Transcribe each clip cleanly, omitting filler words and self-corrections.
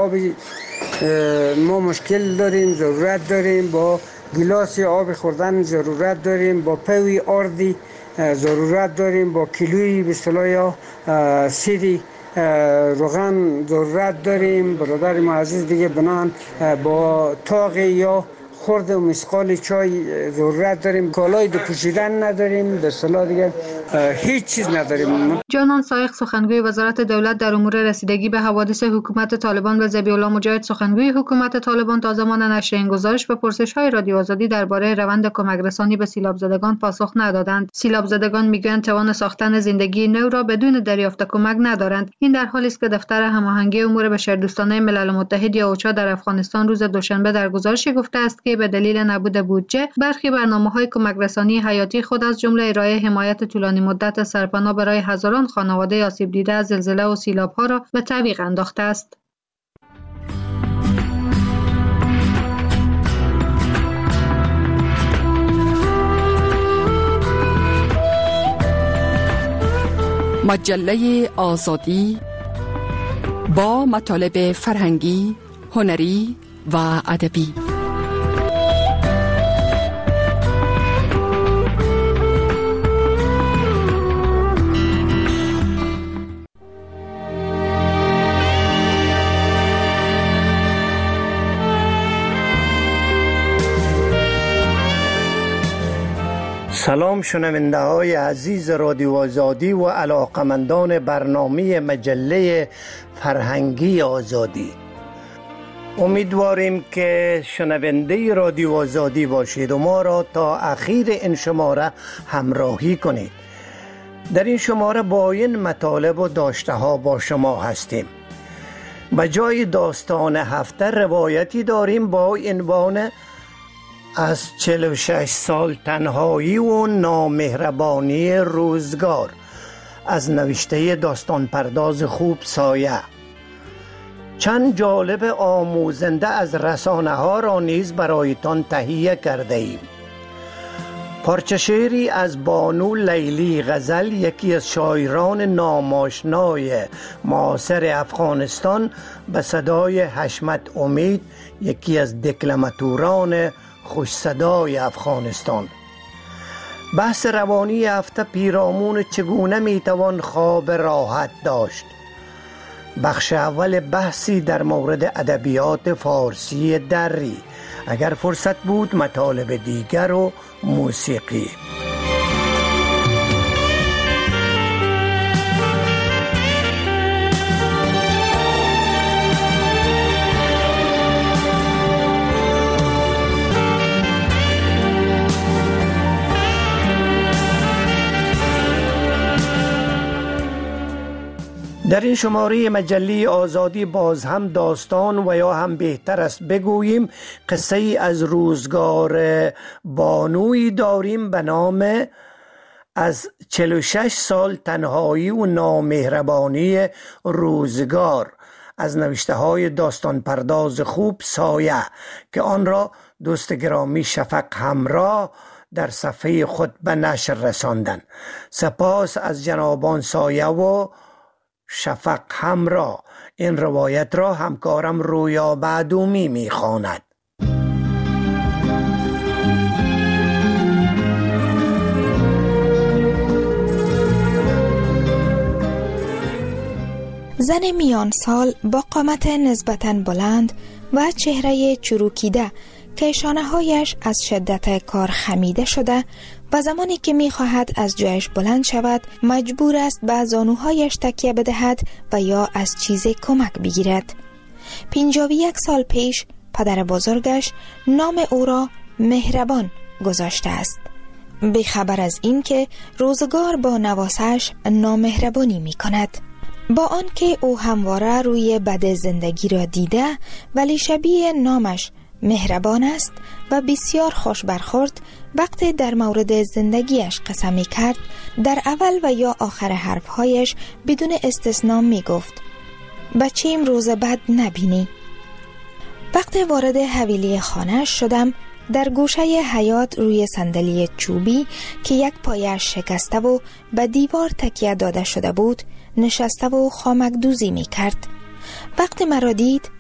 ما مشکل داریم، ضرورت داریم، با گلاس آب خوردن ضرورت داریم، با پوی آردی ضرورت داریم، با کیلویی به اصطلاح یا سیری روغن ضرورت داریم. برادر معزز دیگه بنان با تاق یا خورد و مسقال چای ضرورت داریم. کالای دو پوشیدن نداریم، به اصطلاح دیگه هیچ چیز نداریم. جانان سایق سخنگوی وزارت دولت در امور رسیدگی به حوادث حکومت طالبان و ذبیح الله مجاهد سخنگوی حکومت طالبان تا زمان نشر این گزارش و پرسش‌های رادیو آزادی درباره روند کمک رسانی به سیلاب زدگان پاسخ ندادند. سیلاب زدگان میگویند توان ساختن زندگی نو را بدون دریافت کمک ندارند. این در حالی است که دفتر هماهنگی امور بشردوستانه ملل متحد یا اوچا در افغانستان روز دوشنبه در گزارشی گفته است که به دلیل نبود بودجه برخی برنامه‌های کمک رسانی حیاتی خود از جمله ارائه حمایت طولانی مدت سرپناه برای هزاران خانواده آسیب دیده از زلزله و سیلاب‌ها را به تعویق انداخته است. مجله آزادی با مطالب فرهنگی، هنری و ادبی. سلام شنونده های عزیز رادیو آزادی و علاقمندان برنامه مجله فرهنگی آزادی. امیدواریم که شنونده رادیو آزادی باشید و ما را تا اخیر این شماره همراهی کنید. در این شماره با این مطالب و داشته ها با شما هستیم. به جای داستان هفته روایتی داریم با عنوان از 46 سال تنهایی و نامهربانی روزگار از نوشته داستان پرداز خوب سایه. چند جالب آموزنده از رسانه ها را نیز برایتان تهیه کرده ایم. پارچه شعری از بانو لیلی غزل، یکی از شاعران ناماشنای معاصر افغانستان، به صدای حشمت امید، یکی از دکلماتوران خوش صدای افغانستان. بحث روانی هفته پیرامون چگونه میتوان خواب راحت داشت. بخش اول بحثی در مورد ادبیات فارسی دری. اگر فرصت بود مطالب دیگر و موسیقی. در این شماره مجله آزادی باز هم داستان و یا هم بهتر است بگوییم قصه ای از روزگار بانوی داریم به نام از 46 سال تنهایی و نامهربانی روزگار از نوشته های داستان پرداز خوب سایه که آن را دوست گرامی شفق همراه در صفحه خود به نشر رساندند. سپاس از جنابان سایه و شفق همراه. این روایت را همکارم رویا معدومی میخواند. زن میان سال با قامت نسبتاً بلند و چهره چروکیده که شانه‌هایش از شدت کار خمیده شده و زمانی که می‌خواهد از جایش بلند شود مجبور است به زانوهایش تکیه بدهد و یا از چیزی کمک بگیرد. 51 سال پیش پدر بزرگش نام او را مهربان گذاشته است، بی‌خبر از این که روزگار با نواسش نامهربانی می‌کند. با آنکه او همواره روی بد زندگی را دیده ولی شبیه نامش مهربان است و بسیار خوش برخورد، وقتی در مورد زندگیش قسم می کرد در اول و یا آخر حرفهایش بدون استثنا می گفت بچه‌ام روز بد نبینی. وقتی وارد حویلی خانه شدم در گوشه حیاط روی صندلی چوبی که یک پایش شکسته و به دیوار تکیه داده شده بود نشسته و خامک دوزی می کرد. وقتی مرا دید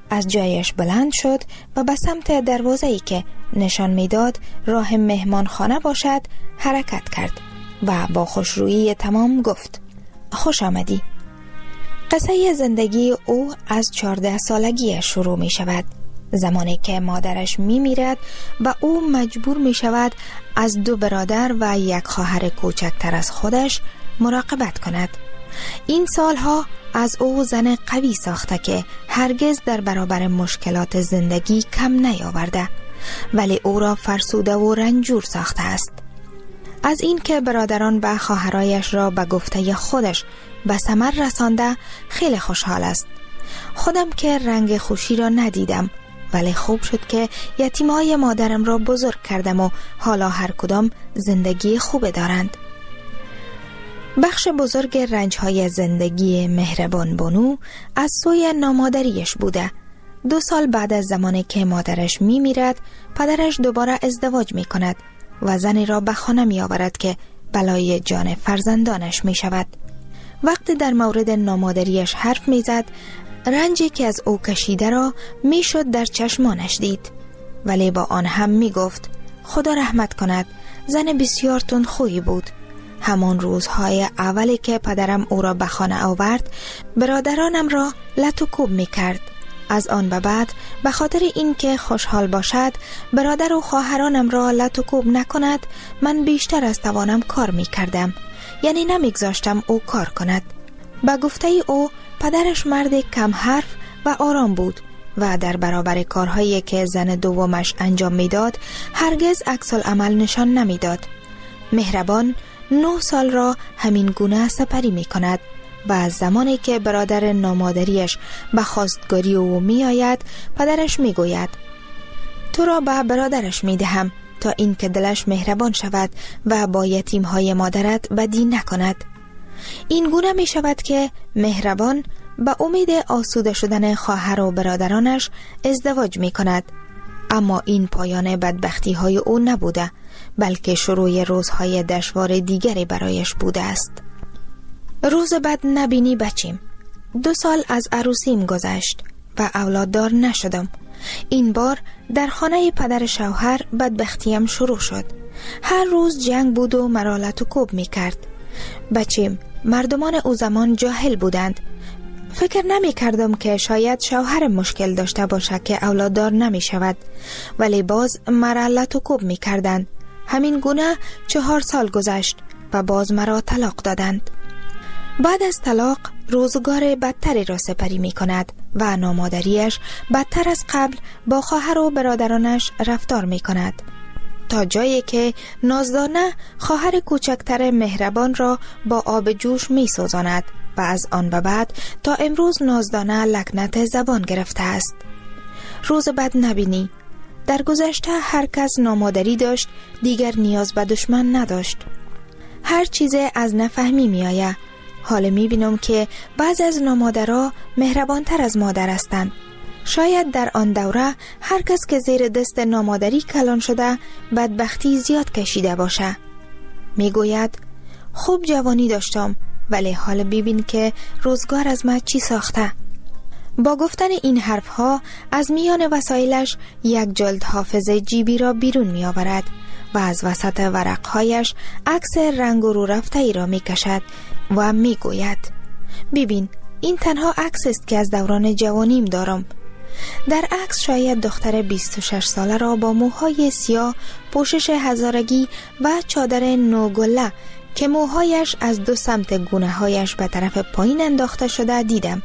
از جایش بلند شد و به سمت دروازه‌ای که نشان میداد راه مهمانخانه باشد حرکت کرد و با خوشرویی تمام گفت: خوش آمدی. قصه زندگی او از 14 سالگی شروع می شود، زمانی که مادرش می میرد و او مجبور می شود از 2 برادر و 1 خواهر کوچکتر از خودش مراقبت کند. این سالها از او زن قوی ساخته که هرگز در برابر مشکلات زندگی کم نیاورده، ولی او را فرسوده و رنجور ساخته است. از این که برادران و خواهرایش را به گفته خودش به ثمر رسانده خیلی خوشحال است. خودم که رنگ خوشی را ندیدم، ولی خوب شد که یتیمای مادرم را بزرگ کردم و حالا هر کدام زندگی خوب دارند. بخش بزرگ رنجهای زندگی مهربان بانو از سوی نامادریش بوده. 2 سال بعد از زمانی که مادرش می میرد، پدرش دوباره ازدواج می کند و زنی را به خانه می آورد که بلای جان فرزندانش می شود. وقتی در مورد نامادریش حرف می زد، رنجی که از او کشیده را می شد در چشمانش دید، ولی با آن هم می گفت: خدا رحمت کند، زن بسیار تندخویی بود. همان روزهای اولی که پدرم او را به خانه آورد، برادرانم را لت و کوب می کرد. از آن به بعد به خاطر اینکه خوشحال باشد برادر و خواهرانم را لت و کوب نکند، من بیشتر از توانم کار می کردم، یعنی نمیگذاشتم او کار کند. به گفته او پدرش مرد کم حرف و آرام بود و در برابر کارهایی که زن دومش انجام میداد هرگز عکس العمل نشان نمیداد. مهربان 9 سال را همین گونه سپری می کند و از زمانی که برادر نامادریش به خواستگاری او می آید، پدرش می گوید: تو را به برادرش می دهم تا این که دلش مهربان شود و با یتیمهای مادرت بدی نکند. این گونه می شود که مهربان به امید آسوده شدن خواهر و برادرانش ازدواج می کند، اما این پایان بدبختی های او نبوده، بلکه شروع روزهای دشوار دیگری برایش بوده است. روز بعد نبینی بچیم. 2 سال از عروسیم گذشت و اولاددار نشدم. این بار در خانه پدر شوهر بدبختیم شروع شد. هر روز جنگ بود و مرا لت و کوب می کرد. بچیم، مردمان او زمان جاهل بودند. فکر نمی کردم که شاید شوهر مشکل داشته باشه که اولاددار نمی شود، ولی باز مرا لت و کوب می کردند. همین گونه 4 سال گذشت و باز مرا طلاق دادند. بعد از طلاق روزگار بدتری را سپری می کند و نامادریش بدتر از قبل با خواهر و برادرانش رفتار می کند، تا جایی که نازدانه خواهر کوچکتر مهربان را با آب جوش می سوزاند و از آن به بعد تا امروز نازدانه لکنت زبان گرفته است. روز بد نبینی. در گذشته هر کس نامادری داشت، دیگر نیاز به دشمن نداشت. هر چیز از نفهمی می آید. حال می بینم که بعض از نامادرها مهربانتر از مادر هستند. شاید در آن دوره هر کس که زیر دست نامادری کلان شده بدبختی زیاد کشیده باشه. می گوید: خوب جوانی داشتم، ولی حال ببین که روزگار از من چی ساخته. با گفتن این حرفها از میان وسایلش 1 جلد حافظه جیبی را بیرون می آورد و از وسط ورقهایش عکس رنگ و رو رفته ای را می کشد و می گوید: ببین، این تنها عکس است که از دوران جوانیم دارم. در عکس شاید دختر 26 ساله را با موهای سیاه، پوشش هزارگی و چادر نوگله که موهایش از 2 سمت گونه هایش به طرف پایین انداخته شده دیدم.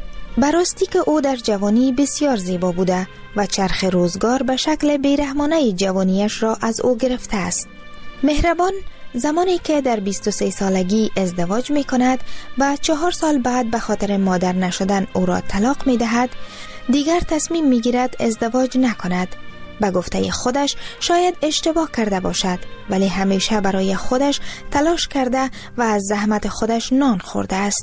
براستی که او در جوانی بسیار زیبا بوده و چرخ روزگار به شکل بیرحمانه جوانیش را از او گرفته است. مهربان زمانی که در 23 سالگی ازدواج می کند و 4 سال بعد به خاطر مادر نشدن او را طلاق می دهد، دیگر تصمیم می گیرد ازدواج نکند. به گفته خودش شاید اشتباه کرده باشد، ولی همیشه برای خودش تلاش کرده و از زحمت خودش نان خورده است.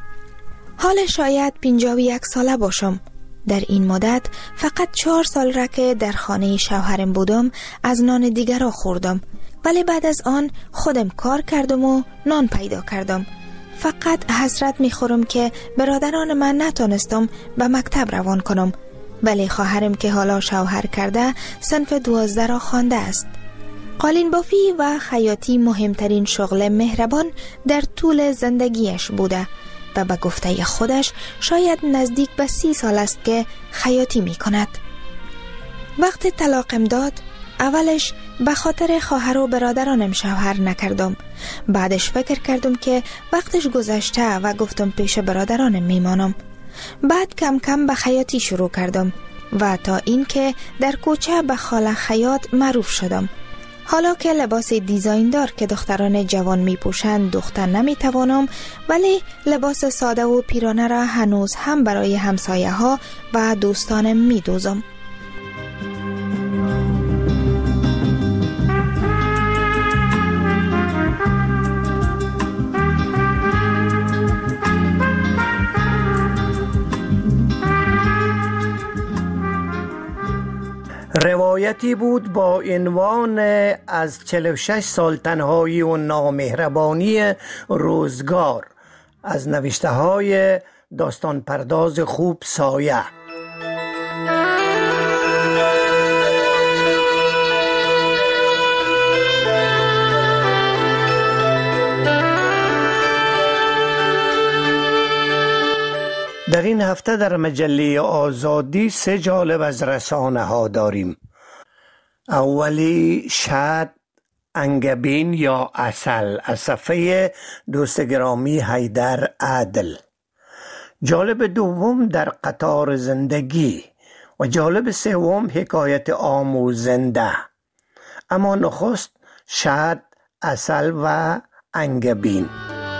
حال شاید 51 ساله باشم. در این مدت فقط 4 سال را که در خانه شوهرم بودم از نان دیگر را خوردم، ولی بعد از آن خودم کار کردم و نان پیدا کردم. فقط حسرت میخورم که برادران من نتونستم به مکتب روان کنم ولی خواهرم که حالا شوهر کرده صنف 12 را خوانده است. قالین بافی و خیاطی مهمترین شغل مهربان در طول زندگیش بوده و به گفته خودش شاید نزدیک به 30 سال است که خیاطی می کند. وقتی طلاقم داد اولش به خاطر خواهر و برادرانم شوهر نکردم. بعدش فکر کردم که وقتش گذشته و گفتم پیش برادرانم میمانم. بعد کم کم به خیاطی شروع کردم و تا این که در کوچه به خاله خیاط معروف شدم. حالا که لباس دیزاین که دختران جوان می پوشند دوخته نمی توانم، ولی لباس ساده و پیرانه را هنوز هم برای همسایه ها و دوستانم می دوزم. روایتی بود با عنوان از 46 سال تنهایی و نامهربانی روزگار از نوشته های داستان پرداز خوب سایه. در این هفته در مجله آزادی 3 جالب از رسانه ها داریم. اولی شهد، انگبین یا عسل از صفحه دوست گرامی حیدر عادل. جالب دوم در قطار زندگی و جالب سوم حکایت آموزنده. اما نخست شهد، عسل و انگبین.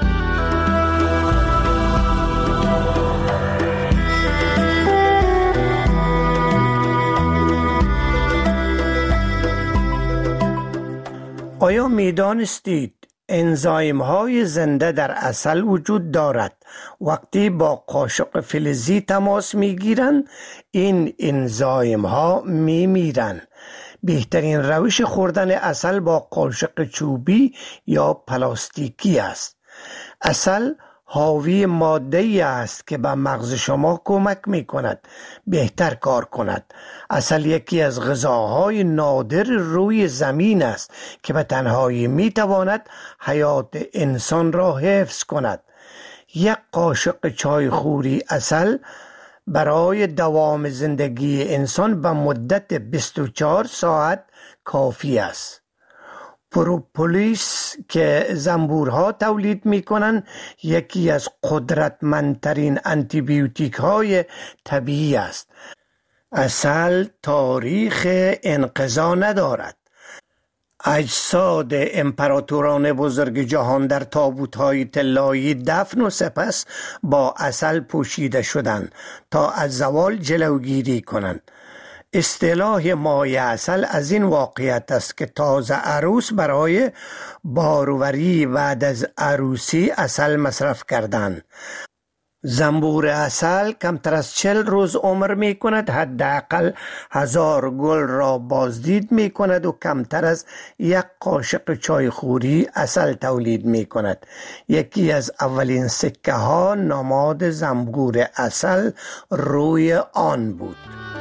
آیا میدانستید انزایم های زنده در عسل وجود دارد؟ وقتی با قاشق فلزی تماس می گیرند این انزایم ها می میرند. بهترین روش خوردن عسل با قاشق چوبی یا پلاستیکی است. عسل حاوی ماده‌ای است که به مغز شما کمک می کند بهتر کار کند. عسل یکی از غذاهای نادر روی زمین است که به تنهایی می تواند حیات انسان را حفظ کند. 1 قاشق چای خوری عسل برای دوام زندگی انسان به مدت 24 ساعت کافی است. پروپولیس که زنبورها تولید می کنند یکی از قدرتمندترین آنتیبیوتیک های طبیعی است. عسل تاریخ انقضا ندارد. اجساد امپراتوران بزرگ جهان در تابوت‌های طلایی دفن و سپس با عسل پوشیده شدند تا از زوال جلوگیری کنند. اصطلاح مایه عسل از این واقعیت است که تازه عروس برای باروری بعد از عروسی عسل مصرف کردند. زنبور عسل کمتر از 40 روز عمر می کند، حداقل 1000 گل را بازدید می کند و کمتر از 1 قاشق چای خوری عسل تولید می کند. یکی از اولین سکه ها نماد زنبور عسل روی آن بود.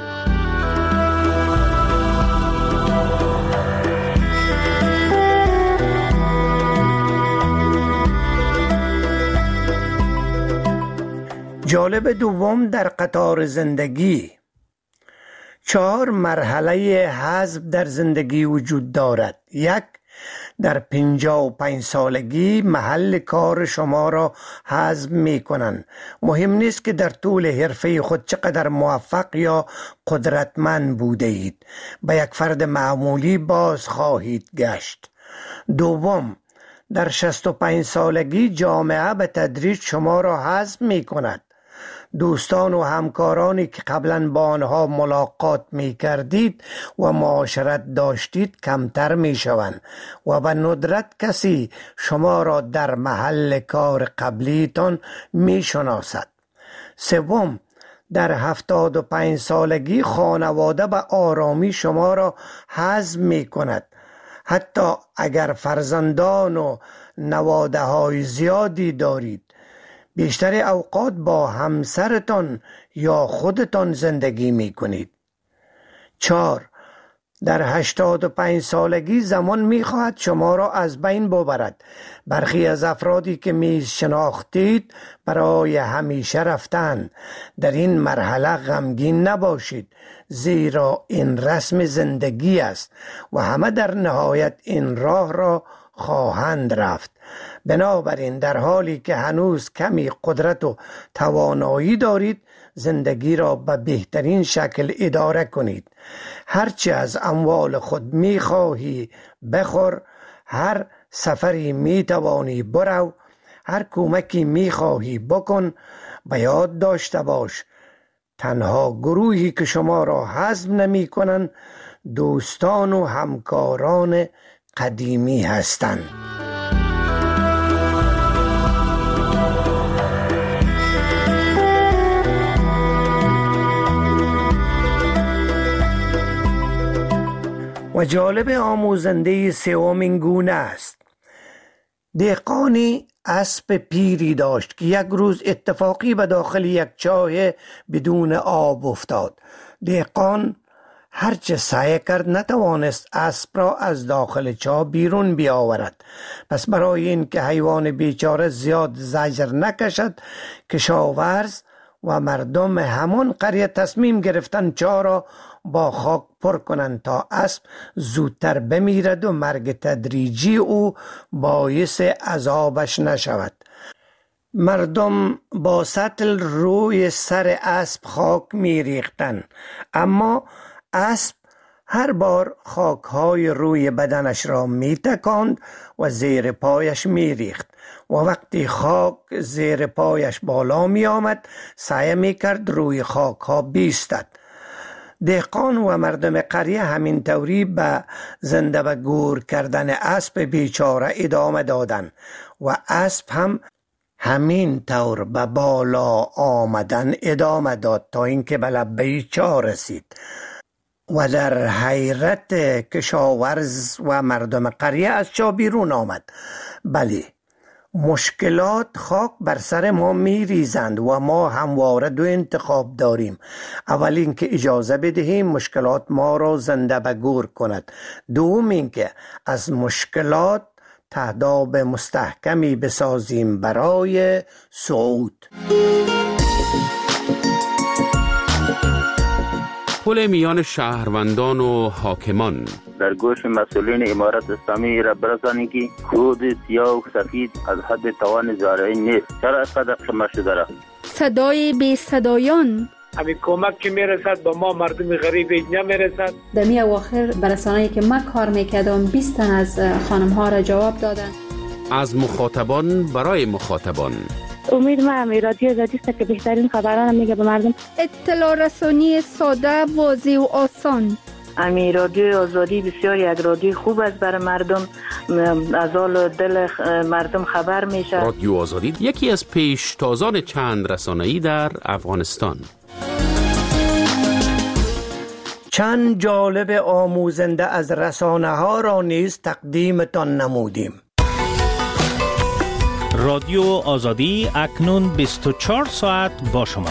جالب دوم در قطار زندگی. 4 مرحله حزم در زندگی وجود دارد. 1. در 55 سالگی محل کار شما را حزم می کنند. مهم نیست که در طول حرفه خود چقدر موفق یا قدرتمند بوده اید. به یک فرد معمولی باز خواهید گشت. 2. در 65 سالگی جامعه به تدریج شما را حزم می کند. دوستان و همکارانی که قبلا با آنها ملاقات می کردید و معاشرت داشتید کمتر می شوند و به ندرت کسی شما را در محل کار قبلیتان می شناسد. 3. در 75 سالگی خانواده به آرامی شما را حزم می کند. حتی اگر فرزندان و نواده های زیادی دارید. بیشتر اوقات با همسرتان یا خودتان زندگی می کنید. 4. در 85 سالگی زمان می خواهد شما را از بین ببرد. برخی از افرادی که می شناختید برای همیشه رفتند. در این مرحله غمگین نباشید، زیرا این رسم زندگی است و همه در نهایت این راه را خواهند رفت. بنابراین در حالی که هنوز کمی قدرت و توانایی دارید، زندگی را به بهترین شکل اداره کنید. هرچه از اموال خود می‌خواهی بخور، هر سفری می‌توانی برو، هر کمکی می‌خواهی بکن. به یاد داشته باش تنها گروهی که شما را هضم نمی‌کنند دوستان و همکاران قدیمی هستند. و جالب آموزنده سومین گونه است. دهقانی اسب پیری داشت که یک روز اتفاقی به داخل یک چاه بدون آب افتاد. دهقان هرچه سعی کرد نتوانست اسب را از داخل چاه بیرون بیاورد. پس برای اینکه حیوان بیچاره زیاد زجر نکشد، کشاورز و مردم همان قریه تصمیم گرفتند چاه را با خاک پر کنند تا اسب زودتر بمیرد و مرگ تدریجی او باعث عذابش نشود. مردم با سطل روی سر اسب خاک می ریختند، اما اسب هر بار خاکهای روی بدنش را می تکاند و زیر پایش می ریخت و وقتی خاک زیر پایش بالا می آمد سعی می کرد روی خاکها بیستد. دهقان و مردم قریه همین طوری به زنده و گور کردن اسب بیچاره ادامه دادند و اسب هم همین طور به بالا آمدن ادامه داد تا اینکه به لبه چاه رسید. و در حیرت کشاورز و مردم قریه از چاه بیرون آمد. بله، مشکلات خاک بر سر ما می ریزند و ما همواره دو انتخاب داریم. اول اینکه اجازه بدهیم مشکلات ما را زنده به گور کند. دوم اینکه از مشکلات تهداب مستحکمی بسازیم برای صعود. پل میان شهروندان و حاکمان. در گوش مسئولین امارت اسلامی را برسانید که خود سیاه و سفید از حد توان زارعی نیست. چرا اینقدر قمه شده را؟ صدای بی صدایان. همین کمک که میرسد با ما مردم غریب نمیرسد. در می اواخر برسانه‌ای که من کار میکردم 20 تن از خانم ها را جواب دادن. از مخاطبان برای مخاطبان. امید ما هم رادیو آزادی است که بهترین خبران میگه به مردم. اطلاع رسانی ساده، واضح و آسان. امی رادیو آزادی بسیار یک رادیو خوب است برای مردم، از حال دل مردم خبر میشه. رادیو آزادی یکی از پیشتازان چند رسانه‌ای در افغانستان. چند جالب آموزنده از رسانه ها را نیز تقدیمتان نمودیم. رادیو آزادی اکنون 24 ساعت با شما.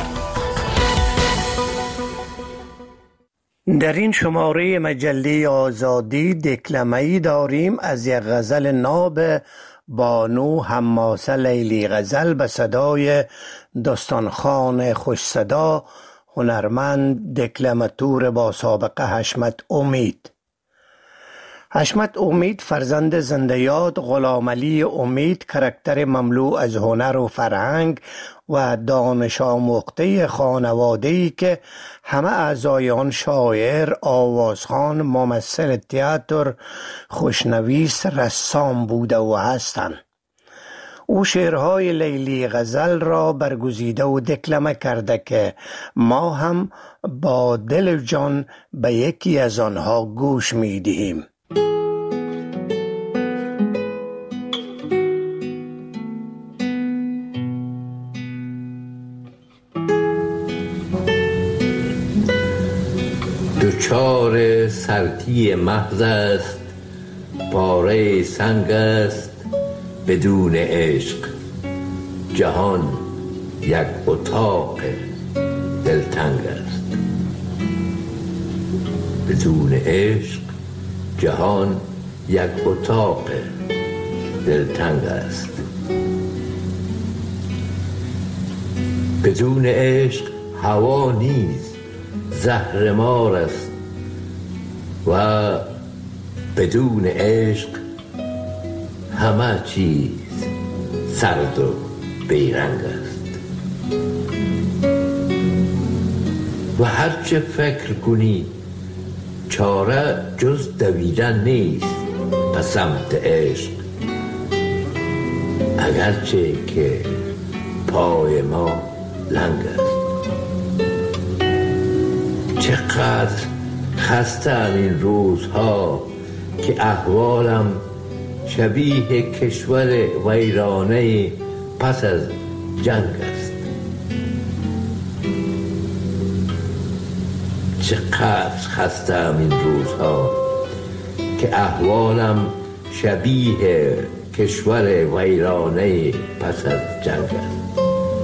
در این شماره مجله آزادی دکلمه‌ای داریم از یک غزل ناب بانو حماسه لیلی غزل به صدای داستانخوان خوش صدا، هنرمند دکلماتور با سابقه حشمت امید. حشمت امید فرزند زنده یاد غلام علی امید، کاراکتر مملو از هنر و فرهنگ و دانش آموخته خانواده‌ای که همه اعضای آن شاعر، آوازخوان، ممثل تئاتر، خوشنویس، رسام بوده و هستند. او شعرهای لیلی غزل را برگزیده و دکلمه کرده که ما هم با دل و جان به یکی از آنها گوش می دهیم. دوچار سرتی محض است، پاره سنگ است بدون عشق. جهان یک اتاق دلتنگ است. بدون عشق جهان یک اتاق دلتنگ است. بدون عشق هوا نیز زهرمار است و بدون عشق همه چیز سرد و بیرنگ است. و هرچه فکر کنی چاره جز دویدن نیست به سمت عشق، اگرچه که پای ما لنگ است. چقدر خستم این روزها که احوالم شبیه کشور ویرانه پس از جنگ است. چقدر خستم این روزها که احوالم شبیه کشور ویرانه پس از جنگ است.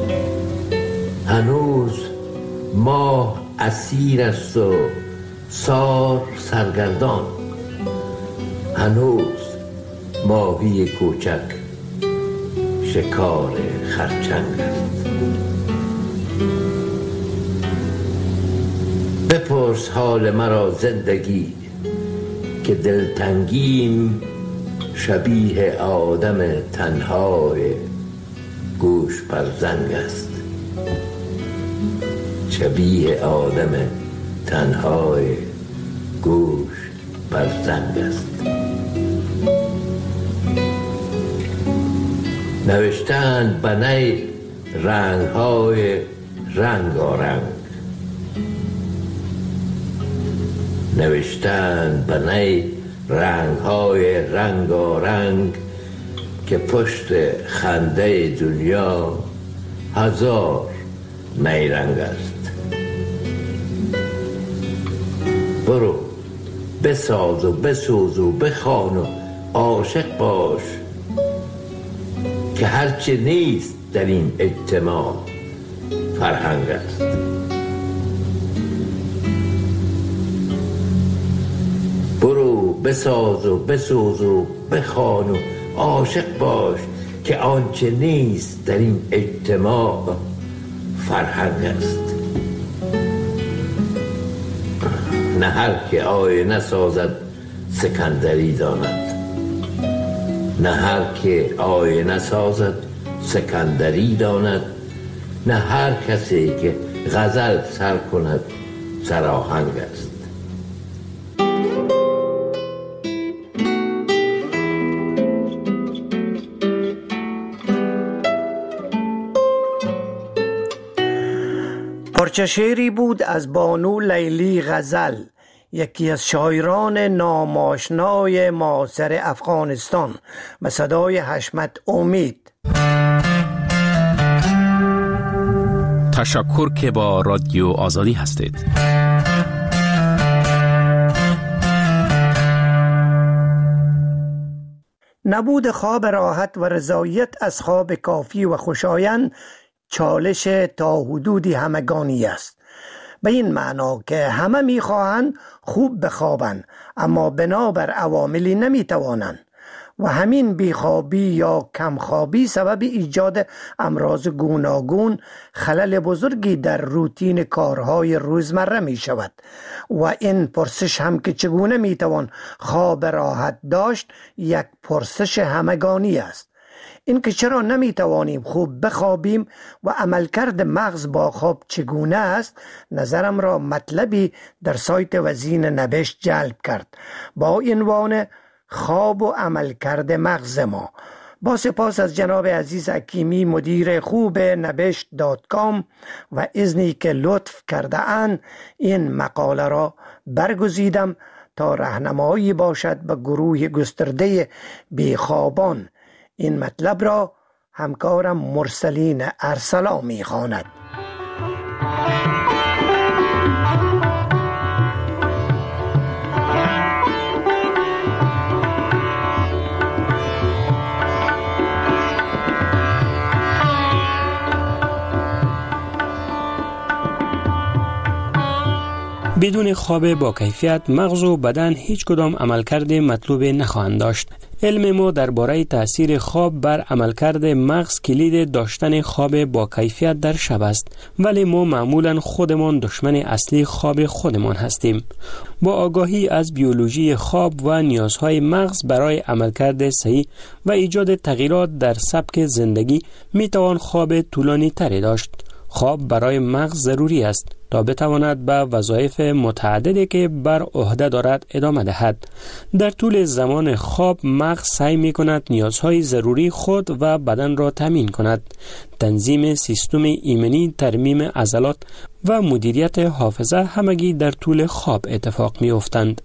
هنوز ماه اسیر است و سار سرگردان. هنوز ماهی کوچک شکار خرچنگ است. بپرس حال مرا زندگی که دلتنگیم شبیه آدم تنهای گوش پرزنگ است. شبیه آدم تنهای گوش پرزنگ است. نوشتند به نی رنگ‌های رنگارنگ. نوشتند به نی رنگ‌های رنگارنگ که پشت خنده دنیا هزار نیرنگ است. برو بساز و بسوز و بخوان و عاشق باش که هرچه نیست در این اجتماع فرهنگ است. برو بساز و بسوز و بخوان و عاشق باش که آنچه نیست در این اجتماع فرهنگ است. نه هر که آینه سازد سکندری داند. نه هر که آینه سازد سکندری داند. نه هر کسی که غزل سر کند سراهنگ است. پارچه شعری بود از بانو لیلی غزل، یکی از شاعران ناماشنای معاصر افغانستان، به صدای حشمت امید. تشکر که با رادیو آزادی هستید. نبود خواب راحت و رضایت از خواب کافی و خوشایند چالش تا حدودی همگانی است، به این معنا که همه میخواهند خوب بخوابند اما بنابر عواملی نمیتوانند و همین بیخوابی یا کمخوابی سبب ایجاد امراض گوناگون، خلل بزرگی در روتین کارهای روزمره می شود. و این پرسش هم که چگونه میتوان خواب راحت داشت یک پرسش همگانی است. این که چرا نمیتوانیم خوب بخوابیم و عملکرد مغز با خواب چگونه است، نظرم را مطلبی در سایت وزین نبشت جلب کرد با عنوان خواب و عملکرد مغز ما. با سپاس از جناب عزیز حکیمی مدیر خوب نبشت.com و اذنی که لطف کرده اند این مقاله را برگزیدم تا راهنمایی باشد به گروه گسترده بیخوابان. این مطلب را همکارم مرسلین ارسلا می خواند. بدون خواب با کیفیت مغز و بدن هیچ کدام عملکرد مطلوب نخواهند داشت. علم ما درباره تأثیر خواب بر عملکرد مغز کلید داشتن خواب با کیفیت در شب است، ولی ما معمولا خودمان دشمن اصلی خواب خودمان هستیم. با آگاهی از بیولوژی خواب و نیازهای مغز برای عملکرد صحیح و ایجاد تغییرات در سبک زندگی می توان خواب طولانی تری داشت. خواب برای مغز ضروری است تا بتواند به وظایف متعددی که بر عهده دارد ادامه دهد. در طول زمان خواب مغز سعی می کند نیازهای ضروری خود و بدن را تامین کند. تنظیم سیستم ایمنی، ترمیم عضلات و مدیریت حافظه همگی در طول خواب اتفاق می افتند.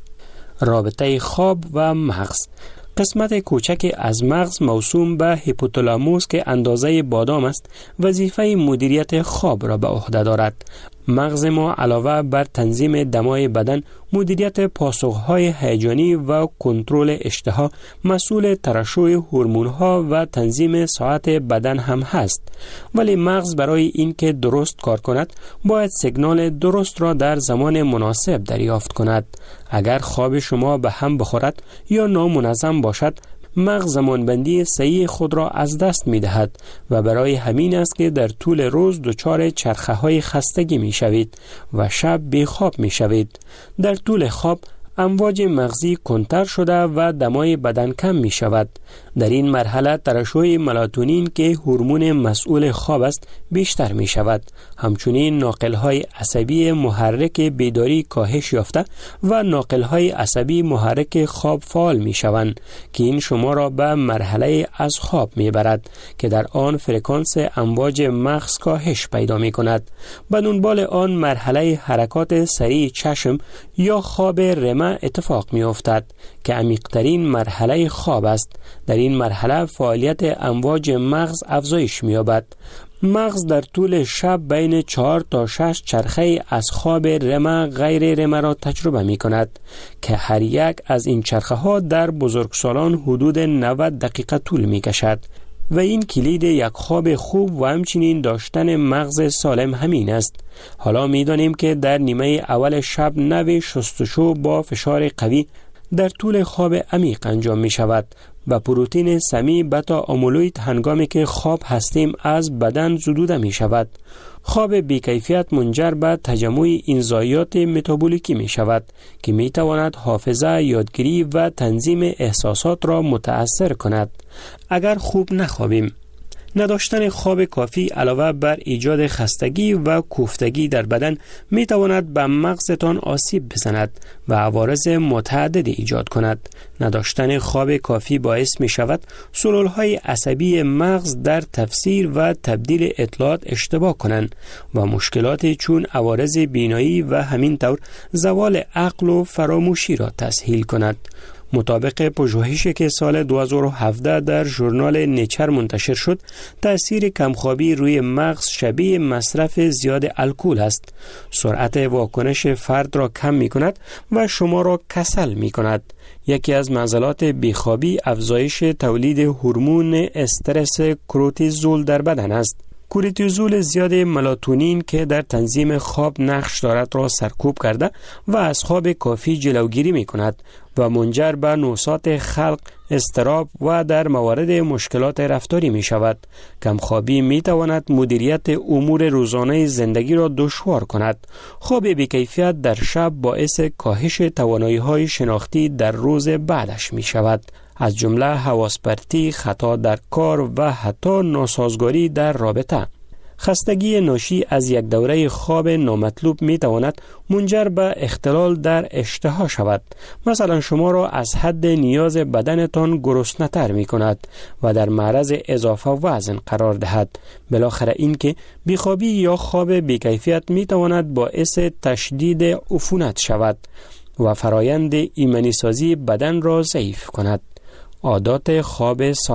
رابطه خواب و مغز. قسمت کوچک از مغز موسوم به هیپوتالاموس که اندازه بادام است وظیفه مدیریت خواب را به عهده دارد. مغز ما علاوه بر تنظیم دمای بدن، مدیریت پاسخهای هیجانی و کنترل اشتها، مسئول ترشح هورمون‌ها و تنظیم ساعت بدن هم هست. ولی مغز برای اینکه درست کار کند باید سیگنال درست را در زمان مناسب دریافت کند. اگر خواب شما به هم بخورد یا نامنظم باشد، مغز زمانبندی صحیح خود را از دست می دهد و برای همین است که در طول روز دچار چرخه های خستگی می شوید و شب بی خواب می شوید. در طول خواب امواج مغزی کنتر شده و دمای بدن کم می شود. در این مرحله ترشح ملاتونین که هورمون مسئول خواب است بیشتر می شود. همچنین ناقل‌های عصبی محرک بیداری کاهش یافته و ناقل‌های عصبی محرک خواب فعال می شوند که این شما را به مرحله از خواب می برد که در آن فرکانس امواج مغز کاهش پیدا می کند. به دنبال آن مرحله حرکات سریع چشم یا خواب رم اتفاق می افتد که عمیق‌ترین مرحله خواب است. در این مرحله فعالیت امواج مغز افزایش می یابد. مغز در طول شب بین 4 تا 6 چرخه از خواب رم غیر رم را تجربه می کند که هر یک از این چرخه ها در بزرگسالان حدود 90 دقیقه طول می کشد و این کلید یک خواب خوب و همچنین داشتن مغز سالم همین است. حالا می دانیم که در نیمه اول شب نوع شستشو با فشار قوی در طول خواب عمیق انجام می شود و پروتئین سمی بتا آمولوید هنگامی که خواب هستیم از بدن زدوده می شود. خواب بیکیفیت منجر به تجمع انزایمات متابولیکی می شود که می تواند حافظه، یادگیری و تنظیم احساسات را متأثر کند. اگر خوب نخوابیم، نداشتن خواب کافی علاوه بر ایجاد خستگی و کوفتگی در بدن می تواند به مغزتان آسیب بزند و عوارض متعددی ایجاد کند. نداشتن خواب کافی باعث می شود سلولهای عصبی مغز در تفسیر و تبدیل اطلاعات اشتباه کنند و مشکلات چون عوارض بینایی و همین طور زوال عقل و فراموشی را تسهیل کند. مطابق پژوهشی که سال 2017 در ژورنال نیچر منتشر شد، تأثیر کمخوابی روی مغز شبیه مصرف زیاد الکل است. سرعت واکنش فرد را کم می کند و شما را کسل می کند. یکی از معضلات بیخوابی افزایش تولید هورمون استرس کورتیزول در بدن است. کورتیزول زیاد ملاتونین که در تنظیم خواب نقش دارد را سرکوب کرده و از خواب کافی جلوگیری می کند و منجر به نوسات خلق، اضطراب و در موارد مشکلات رفتاری می شود. کمخوابی می تواند مدیریت امور روزانه زندگی را دشوار کند. خواب بی‌کیفیت در شب باعث کاهش توانایی‌های شناختی در روز بعدش می شود، از جمله حواس پرتی، خطا در کار و حتی ناسازگاری در رابطه. خستگی ناشی از یک دوره خواب نامطلوب می تواند منجر به اختلال در اشتها شود. مثلا شما را از حد نیاز بدنتان گرسنه‌تر می کند و در معرض اضافه وزن قرار دهد. بالاخره این که بیخوابی یا خواب بیکیفیت می تواند باعث تشدید عفونت شود و فرایند ایمنی سازی بدن را ضعیف کند. عادات خواب سالم.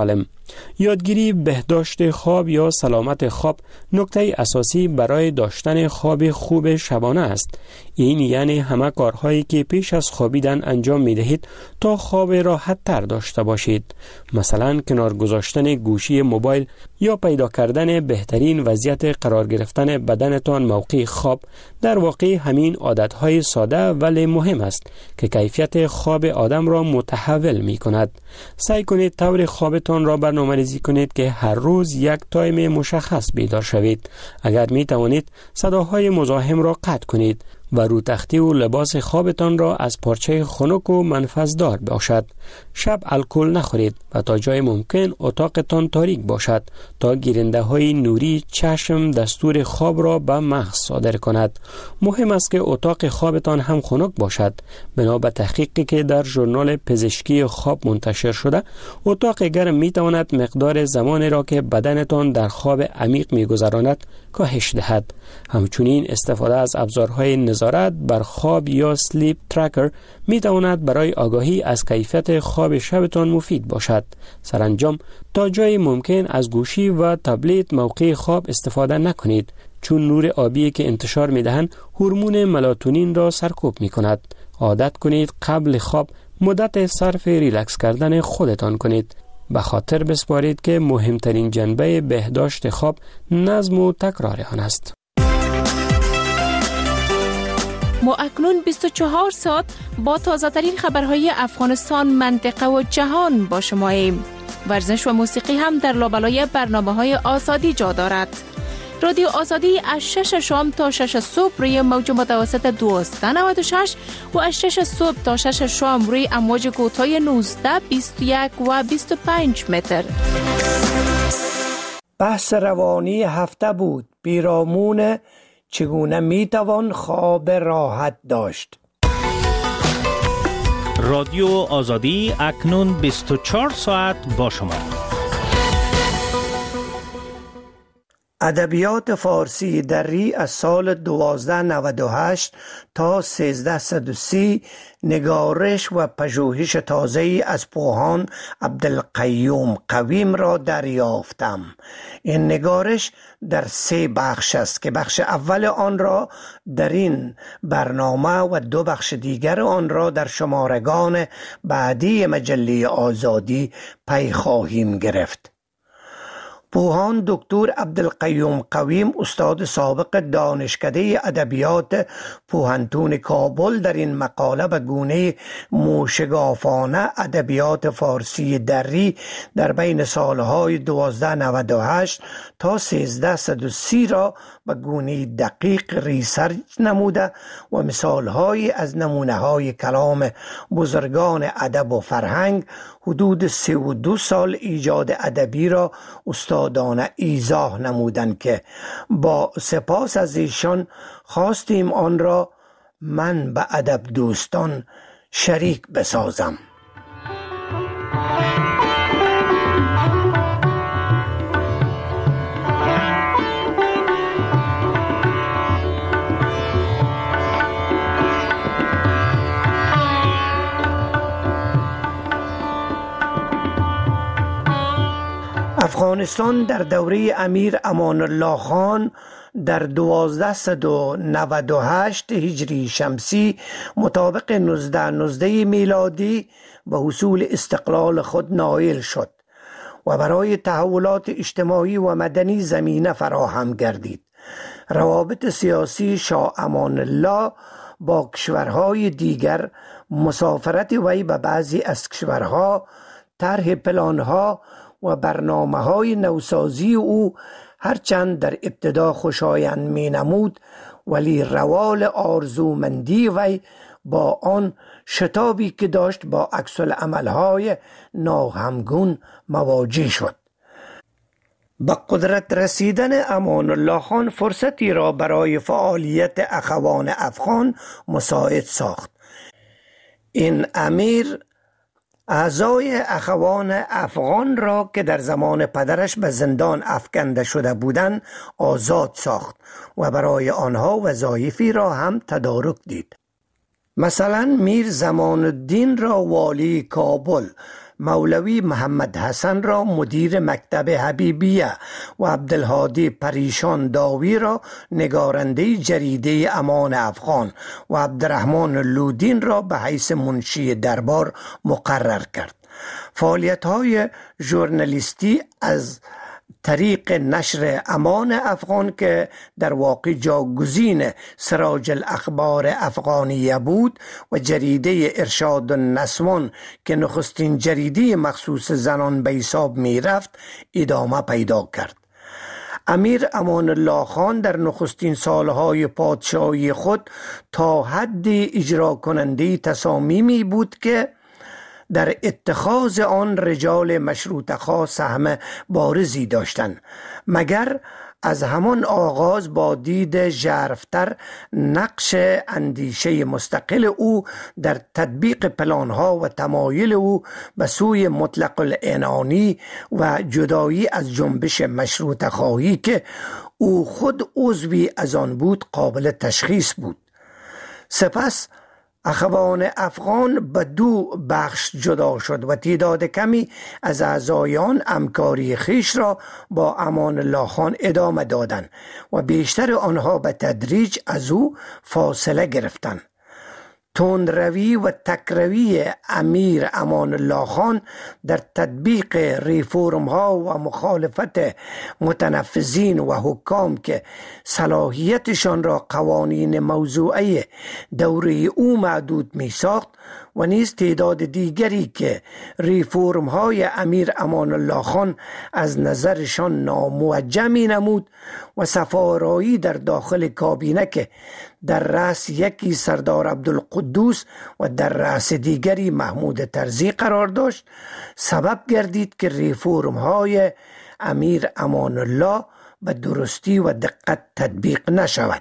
یادگیری بهداشت خواب یا سلامت خواب نکته اساسی برای داشتن خواب خوب شبانه است. این یعنی همه کارهایی که پیش از خوابیدن انجام می دهید تا خواب راحت تر داشته باشید. مثلا کنار گذاشتن گوشی موبایل یا پیدا کردن بهترین وضعیت قرار گرفتن بدنتان موقع خواب. در واقع همین عادتهای ساده ولی مهم است که کیفیت خواب آدم را متحول می کند. سعی کنید طور خوابتان را برنامه‌ریزی کنید که هر روز یک تایم مشخص بیدار شوید. اگر می توانید صداهای مزاحم را قطع کنید و رو تختی و لباس خوابتان را از پارچه خنک و منفذدار باشد. شب الکل نخورید و تا جای ممکن اتاقتان تاریک باشد تا گیرنده های نوری چشم دستور خواب را به مغز صادر کند. مهم است که اتاق خوابتان هم خنک باشد. بنا به تحقیقی که در ژورنال پزشکی خواب منتشر شده، اتاق گرم می تواند مقدار زمانی را که بدنتان در خواب عمیق می گذراند کاهش دهد. همچنین استفاده از ابزارهای نظارت بر خواب یا سلیپ ترکر می تواند برای آگاهی از کیفیت خواب شبتان مفید باشد. سرانجام تا جای ممکن از گوشی و تبلت موقع خواب استفاده نکنید، چون نور آبی که انتشار می دهند هورمون ملاتونین را سرکوب می کند. عادت کنید قبل خواب مدت صرف ریلکس کردن خودتان کنید. به خاطر بسپارید که مهمترین جنبه بهداشت خواب نظم و تکرار آن است. ما اکنون 24 ساعت با تازه ترین خبرهای افغانستان، منطقه و جهان با شماییم. ورزش و موسیقی هم در لابلای برنامه‌های آزادی جا دارد. رادیو آزادی از 6 شام تا 6 صبح روی موج متوسط 1296 و از 6 صبح تا 6 شام روی امواج کوتاه 19، 21 و 25 متر. بحث روانی هفته بود. پیرامون چگونه میتوان خواب راحت داشت. رادیو آزادی اکنون 24 ساعت با شما. ادبیات فارسی دری از سال 1298 تا 1330 نگارش و پژوهش تازه‌ای از پوهان عبدالقیوم قویم را دریافتم. این نگارش در 3 بخش است که بخش اول آن را در این برنامه و 2 بخش دیگر آن را در شمارگان بعدی مجله آزادی پی خواهیم گرفت. پوهان دکتر عبدالقیوم قویم، استاد سابق دانشکده ادبیات پوهنتون کابل، در این مقاله به گونه موشگافانه ادبیات فارسی دری در بین سالهای 1298 تا 1330 را به گونه دقیق ریسرچ نموده و مثالهایی از نمونه‌های کلام بزرگان ادب و فرهنگ حدود 32 سال ایجاد ادبی را استادانه ایضاح نمودند که با سپاس از ایشان خواستیم آن را من به ادب دوستان شریک بسازم. افغانستان در دوره امیر امان الله خان در 1298 هجری شمسی مطابق 1919 میلادی به حصول استقلال خود نائل شد و برای تحولات اجتماعی و مدنی زمینه فراهم گردید. روابط سیاسی شاه امان الله با کشورهای دیگر، مسافرت وی به بعضی از کشورها، طرح پلانها و برنامه‌های نوسازی او هرچند در ابتدا خوشایند می نمود، ولی روال آرزومندی وی با آن شتابی که داشت با عکس العمل‌های ناهمگون مواجه شد. به قدرت رسیدن امان الله خان فرصتی را برای فعالیت اخوان افغان مساعد ساخت. این امیر اعضای اخوان افغان را که در زمان پدرش به زندان افکنده شده بودند آزاد ساخت و برای آنها وظایفی را هم تدارک دید. مثلا میر زمان الدین را والی کابل، مولوی محمد حسن را مدیر مکتب حبیبیه و عبدالهادی پریشان داوی را نگارنده جریده امان افغان و عبدالرحمن لودین را به حیث منشی دربار مقرر کرد. فعالیت‌های ژورنالیستی از طریق نشر امان افغان که در واقع جاگزین سراج الاخبار افغانیه بود و جریده ارشاد النسوان که نخستین جریده مخصوص زنان به حساب می رفت ادامه پیدا کرد. امیر امان الله خان در نخستین سالهای پادشاهی خود تا حد اجرا کننده تصامیمی بود که در اتخاذ آن رجال مشروطه خواه سهم بارزی داشتند، مگر از همان آغاز با دید ژرف‌تر نقش اندیشه مستقل او در تطبیق پلانها و تمایل او به سوی مطلق العنانی و جدایی از جنبش مشروطه خواهی که او خود عضوی از آن بود قابل تشخیص بود. سپس اخوان افغان به دو بخش جدا شد و تعداد کمی از اعضایان همکاری خویش را با امان الله خان ادامه دادند و بیشتر آنها به تدریج از او فاصله گرفتند. تندروی و تکروی امیر امان الله خان در تطبیق ریفورم ها و مخالفت متنفذین و حکام که صلاحیتشان را قوانین موضوعی دوره او محدود می ساخت و نیز تعداد دیگری که ریفورم های امیر امان الله خان از نظرشان ناموجه می نمود و سفارایی در داخل کابینه که در رأس یکی سردار عبدالقدوس و در رأس دیگری محمود طرزی قرار داشت، سبب گردید که ریفورم های امیر امان الله به درستی و دقت تطبیق نشود.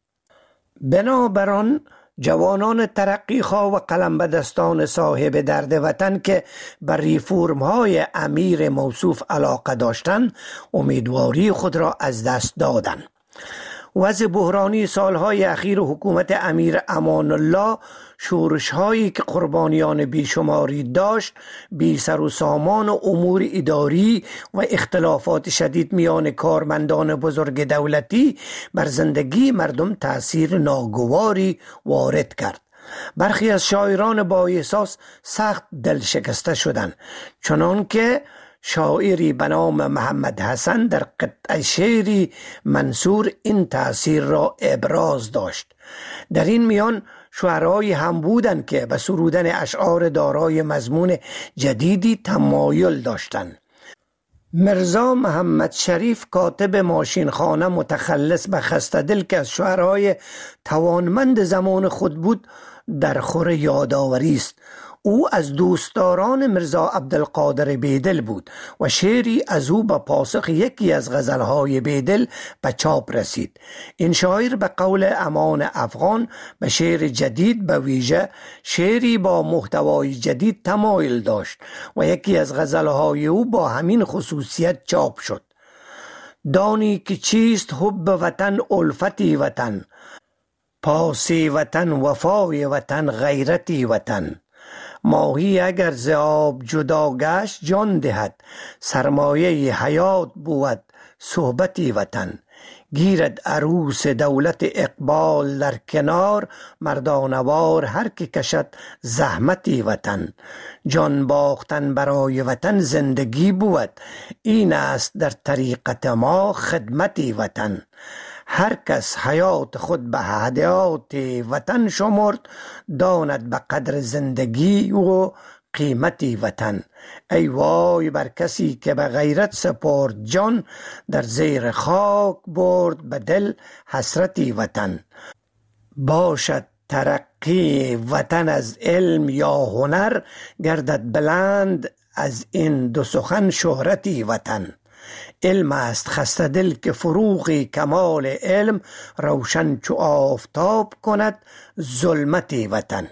بنابراین جوانان ترقیخواه و قلمبدستان صاحب درد وطن که بر ریفورم های امیر موصوف علاقه داشتند امیدواری خود را از دست دادند. وضع بحرانی سالهای اخیر حکومت امیر امان الله شورش هایی که قربانیان بیشماری داشت، بی سر و سامان و امور اداری و اختلافات شدید میان کارمندان بزرگ دولتی بر زندگی مردم تأثیر ناگواری وارد کرد. برخی از شاعران با احساس سخت دل شکسته شدند، چنان که شاعری به نام محمد حسن در قطعه شعری منصور این تأثیر را ابراز داشت. در این میان شعرایی هم بودند که به سرودن اشعار دارای مضمون جدیدی تمایل داشتند. مرزا محمد شریف کاتب ماشینخانه متخلص به خسته‌دل که از شعرهای توانمند زمان خود بود در خور یادآوری است. او از دوستداران مرزا عبدالقادر بیدل بود و شعری از او به پاسخ یکی از غزلهای بیدل به چاپ رسید. این شاعر به قول امان افغان به شعر جدید به ویژه شعری با محتوای جدید تمایل داشت و یکی از غزلهای او با همین خصوصیت چاپ شد. دانی که چیست حب وطن الفتی وطن، پاسی وطن وفای وطن غیرتی وطن. ماهی اگر ز آب جدا گشت جان دهد، سرمایه حیات بود صحبتی وطن. گیرد عروس دولت اقبال در کنار، مردانوار هر که کشد زحمتی وطن. جان باختن برای وطن زندگی بود، این است در طریقت ما خدمتی وطن. هر کس حیات خود به هدیات وطن شمرد، داند به قدر زندگی و قیمتی وطن. ای وای بر کسی که به غیرت سپرد جان، در زیر خاک برد به دل حسرتی وطن. باشد ترقی وطن از علم یا هنر، گردد بلند از این دو سخن شهرتی وطن. علم است خسته دل که فروغ کمال علم، روشن چو آفتاب کند ظلمتی وطن.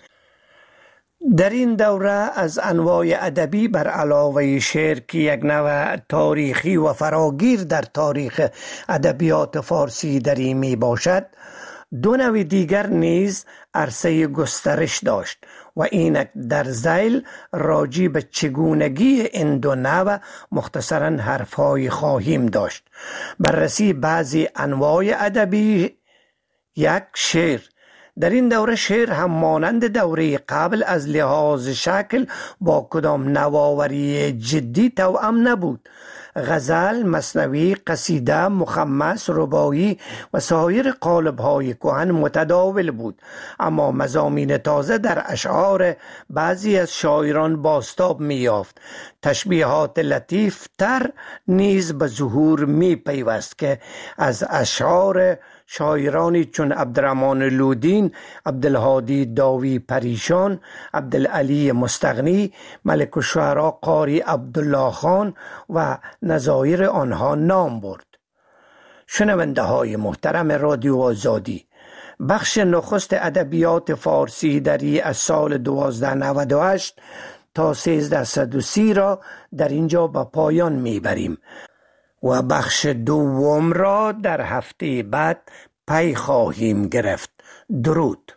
در این دوره از انواع ادبی بر علاوه شعر که یک نوع تاریخی و فراگیر در تاریخ ادبیات فارسی دری می باشد، دو نوع دیگر نیز عرصه گسترش داشت و اینک در ذیل راجع به چگونگی این دو نوع مختصراً حرفهای خواهیم داشت. بررسی بعضی انواع ادبی. یک، شعر. در این دوره شعر هم مانند دوره قبل از لحاظ شکل با کدام نوآوری جدی توأم نبود. غزل، مثنوی، قصیده، مخمس، رباعی و سایر قالب‌های کهن متداول بود، اما مضامین تازه در اشعار بعضی از شاعران بازتاب می‌یافت. تشبیهات لطیف تر نیز به ظهور می‌پیوست که از اشعار شاعرانی چون عبدالرحمن لودین، عبدالهادی داوی پریشان، عبدالعلی مستغنی، ملک الشعراء قاری عبدالله خان و نظایر آنها نام برد. شنونده های محترم رادیو آزادی، بخش نخست ادبیات فارسی دری از سال 1298 تا 1330 را در اینجا به پایان میبریم و بخش دوم را در هفته بعد پی خواهیم گرفت. درود.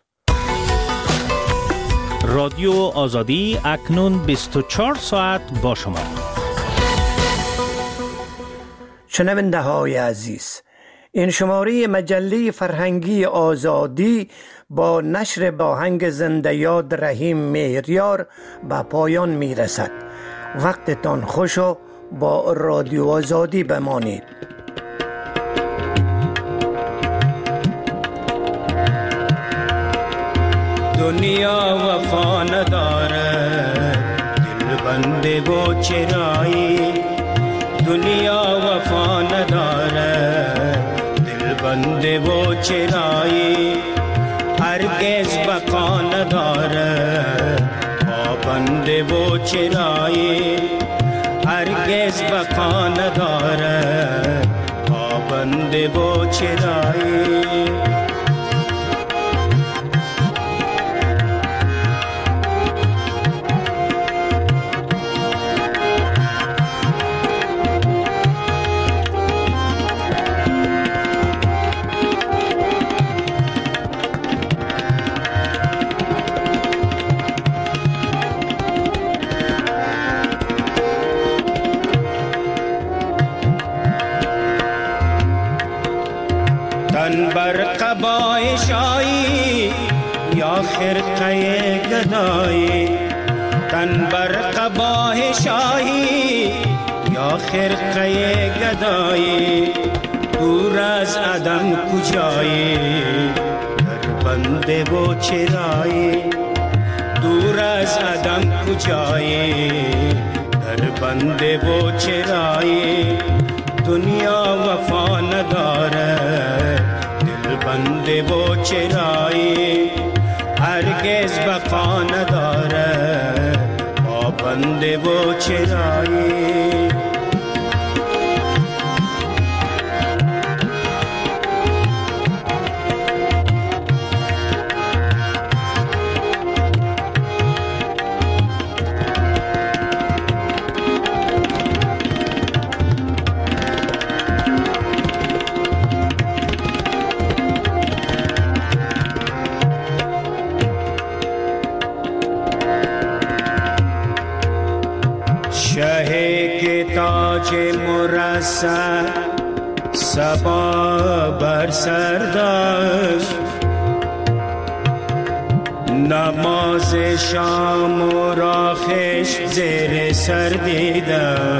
رادیو آزادی اکنون 24 ساعت با شما. شنونده های عزیز، این شماره مجله فرهنگی آزادی با نشر باهنگ زنده یاد رحیم مهریار به پایان می رسد. وقتتان خوش و با رادیو آزادی بمانید. دنیا وفا نداره دل بنده و چرایی، دنیا وفا نداره دل بنده و چرایی، هرگز بقا نداره پابنده و چرایی، هرگز بقا نداره پابنده و چرایی. تن بر قبای شایی یا خرقه گدایی، تن بر قبای شایی یا خرقه گدایی، دور از عدم کجایی در بنده و چرایی، دور از عدم کجایی در بنده و چرایی. دنیا وفا نداره دل بنده و چرایی، هرگز بقا نداره با بنده و چرایی. تاج مرصع صبا بر سر داشت، نماز شام و را خشت زیر سر دیدم،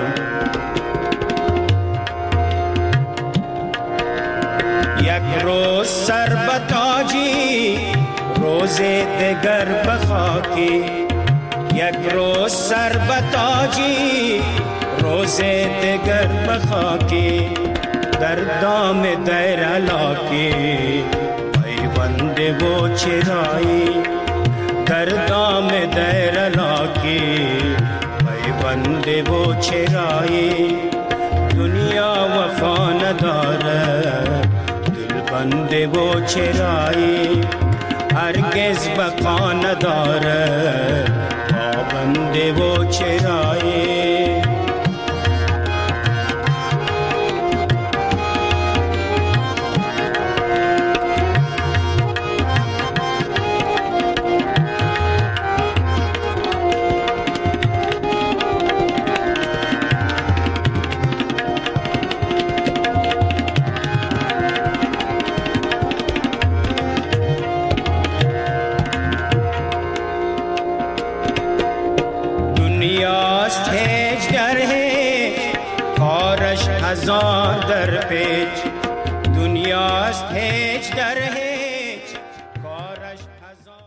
یک روز سر به تاجی روز دگر به خاکی، یک روز سر به تاجی روز دگر بخاکی، در دام دیر علاکی پیونده و چرایی، در دام دیر علاکی پیونده و چرایی. دنیا وفا نداره دل بنده و چرایی، هرگز بقا نداره پابنده و چرایی. از آن در پیچ دنیاست هیچ در